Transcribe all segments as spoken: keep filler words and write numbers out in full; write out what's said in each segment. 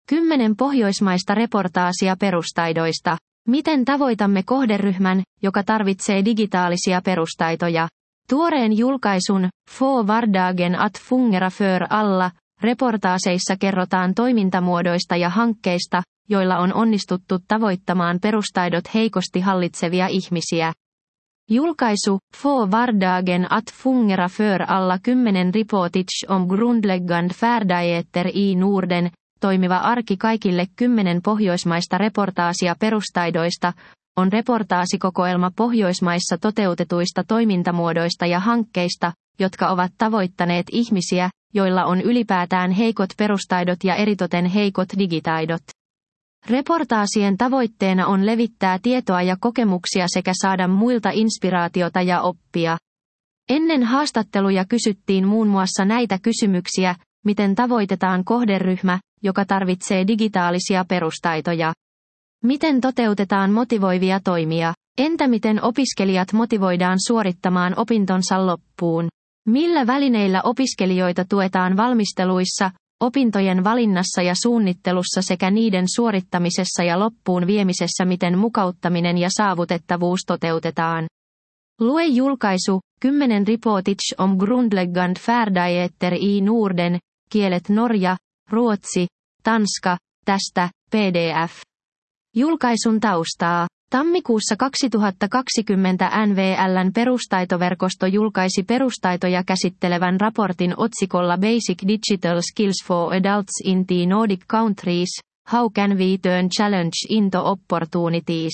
Kymmenen pohjoismaista reportaasia perustaidoista. Miten tavoitamme kohderyhmän, joka tarvitsee digitaalisia perustaitoja? Tuoreen julkaisun Få vardagen att fungera för alla reportaaseissa kerrotaan toimintamuodoista ja hankkeista, joilla on onnistuttu tavoittamaan perustaidot heikosti hallitsevia ihmisiä. Julkaisu Få vardagen att fungera för alla kymmenen reportage om grundläggande färdigheter i Norden, toimiva arki kaikille kymmenen pohjoismaista reportaasia perustaidoista, on reportaasikokoelma Pohjoismaissa toteutetuista toimintamuodoista ja hankkeista, jotka ovat tavoittaneet ihmisiä, joilla on ylipäätään heikot perustaidot ja eritoten heikot digitaidot. Reportaasien tavoitteena on levittää tietoa ja kokemuksia sekä saada muilta inspiraatiota ja oppia. Ennen haastatteluja kysyttiin muun muassa näitä kysymyksiä: miten tavoitetaan kohderyhmä, joka tarvitsee digitaalisia perustaitoja? Miten toteutetaan motivoivia toimia? Entä miten opiskelijat motivoidaan suorittamaan opintonsa loppuun? Millä välineillä opiskelijoita tuetaan valmisteluissa, opintojen valinnassa ja suunnittelussa sekä niiden suorittamisessa ja loppuun viemisessä? Miten mukauttaminen ja saavutettavuus toteutetaan? Lue julkaisu kymmenen reportage om grundläggande färdigheter i Norden, kielet Norja, Ruotsi, Tanska, tästä, P D F. Julkaisun taustaa. Tammikuussa kaksituhattakaksikymmentä N V L:n perustaitoverkosto julkaisi perustaitoja käsittelevän raportin otsikolla Basic Digital Skills for Adults in the Nordic Countries, How can we turn challenge into opportunities?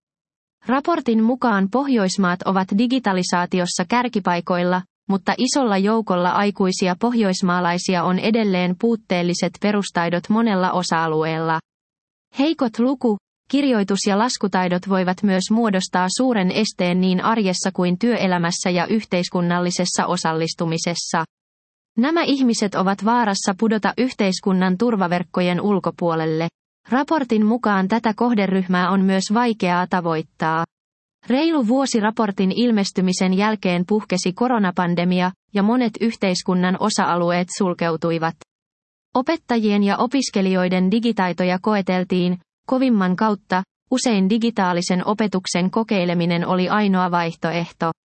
Raportin mukaan Pohjoismaat ovat digitalisaatiossa kärkipaikoilla, mutta isolla joukolla aikuisia pohjoismaalaisia on edelleen puutteelliset perustaidot monella osa-alueella. Heikot luku-, kirjoitus- ja laskutaidot voivat myös muodostaa suuren esteen niin arjessa kuin työelämässä ja yhteiskunnallisessa osallistumisessa. Nämä ihmiset ovat vaarassa pudota yhteiskunnan turvaverkkojen ulkopuolelle. Raportin mukaan tätä kohderyhmää on myös vaikeaa tavoittaa. Reilu vuosi raportin ilmestymisen jälkeen puhkesi koronapandemia, ja monet yhteiskunnan osa-alueet sulkeutuivat. Opettajien ja opiskelijoiden digitaitoja koeteltiin kovimman kautta, usein digitaalisen opetuksen kokeileminen oli ainoa vaihtoehto.